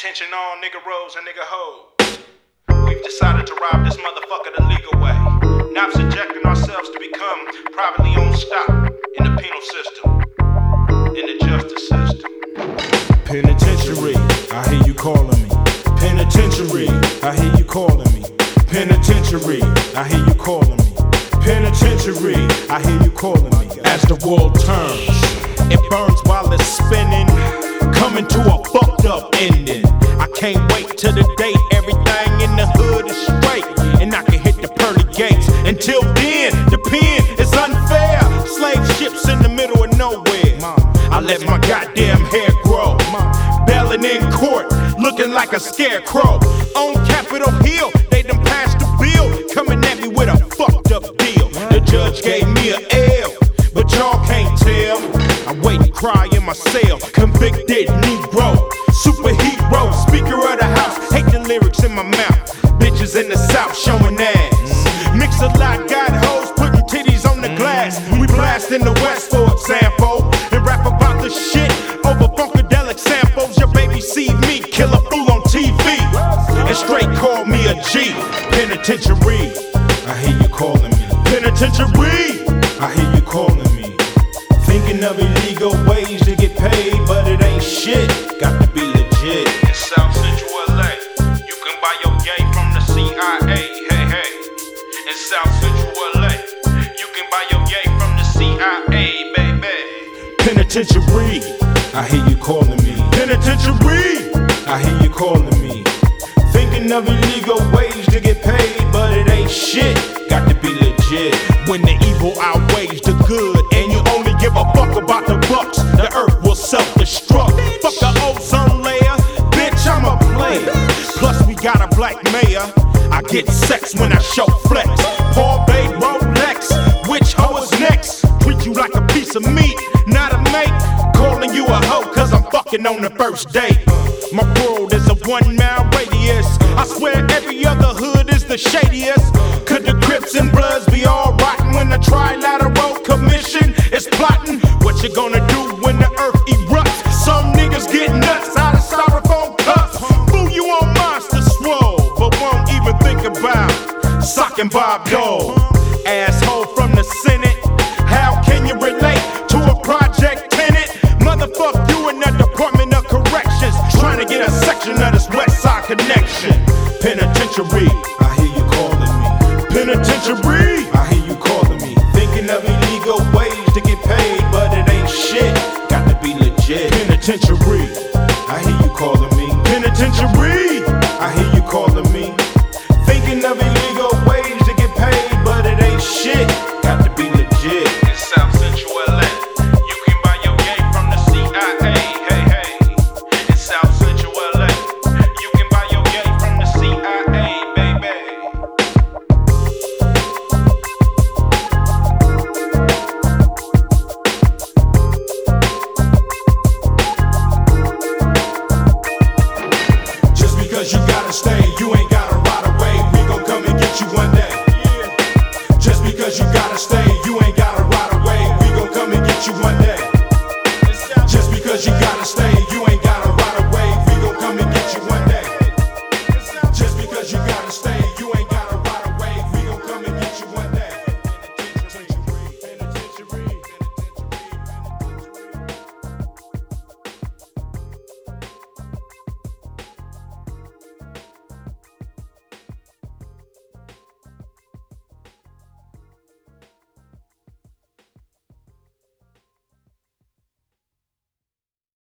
Attention all nigga rows and nigga hoes. We've decided to rob this motherfucker the legal way. Now subjecting ourselves to become privately owned stock in the penal system, in the justice system. Penitentiary, I hear you calling me. Penitentiary, I hear you calling me. Penitentiary, I hear you calling me. Penitentiary, I hear you calling me. As the world turns, it burns while it's spinning, coming to a fucked up ending. I can't wait till the day everything in the hood is straight and I can hit the pearly gates. Until then, the pen is unfair. Slave ships in the middle of nowhere. I let my goddamn hair grow, bailing in court, looking like a scarecrow. On Capitol Hill, they done passed the bill, coming at me with a fucked up deal. The judge gave me a L, but y'all can't tell. I wait and cry in my cell, convicted Negro, superhero, speaker of the house, hate the lyrics in my mouth. Bitches in the South showing ass, mix a lot, got hoes putting titties on the glass. We blast in the West, for example, and rap about the shit over funkadelic samples. Your baby see me kill a fool on TV, and straight call me a G. Penitentiary, I hear you calling me. Penitentiary, I hear you calling me. Thinking of illegal ways to get paid, but it ain't shit. Got to be legit. In South Central LA, you can buy your yay from the CIA. Hey, hey. In South Central LA, you can buy your yay from the CIA, baby. Penitentiary, I hear you calling me. Penitentiary, I hear you calling me. Thinking of illegal ways to get paid, but it ain't shit. Got to be legit. When the evil outweighs the good, and you only give a fuck about the bucks, the earth will self-destruct. Fuck the ozone layer, bitch, I'm a player. Plus we got a black mayor. I get sex when I show flex. Paul Bay Rolex, which hoe is next? Treat you like a piece of meat, not a mate. Calling you a hoe cause I'm fucking on the first date. My world is a 1 mile radius. I swear every other hood is the shadiest. Could the Crips and Bloods be all rotten when the Trilateral Commission is plotting? What you gonna do when the earth erupts? Some niggas get nuts out of styrofoam cups. Fool, you on Monster Swole, but won't even think about socking Bob Dole. Asshole from the Senate, how can you relate to a project tenant? Motherfuck you in the Department of Corrections, trying to get a section of this West Side connection. Penitentiary, I hear you calling me. Penitentiary, I hear you calling me. Thinking of illegal ways to get paid, but it ain't shit. Got to be legit. Penitentiary, I hear you calling me.